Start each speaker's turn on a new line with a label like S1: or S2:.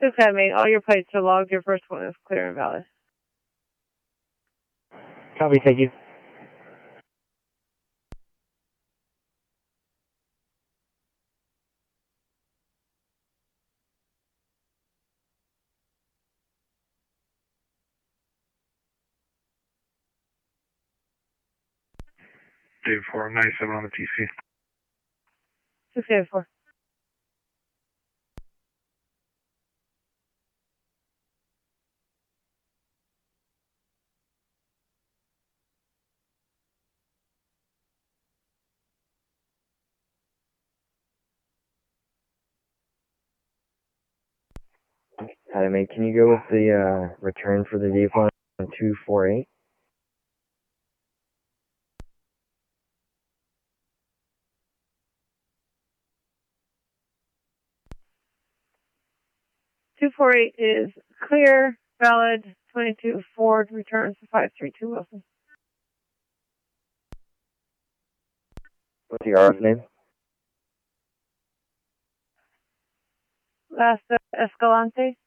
S1: Academy, all your plates are logged. Your first one is clear and valid.
S2: Copy, thank you.
S3: Dave 497 on the TC.
S1: 684.
S2: Academy, can you go with the return for the vehicle on 248?
S1: Two 248 is clear, valid. 22 Ford returns to 532 Wilson.
S2: What's the RF name?
S1: Last Escalante.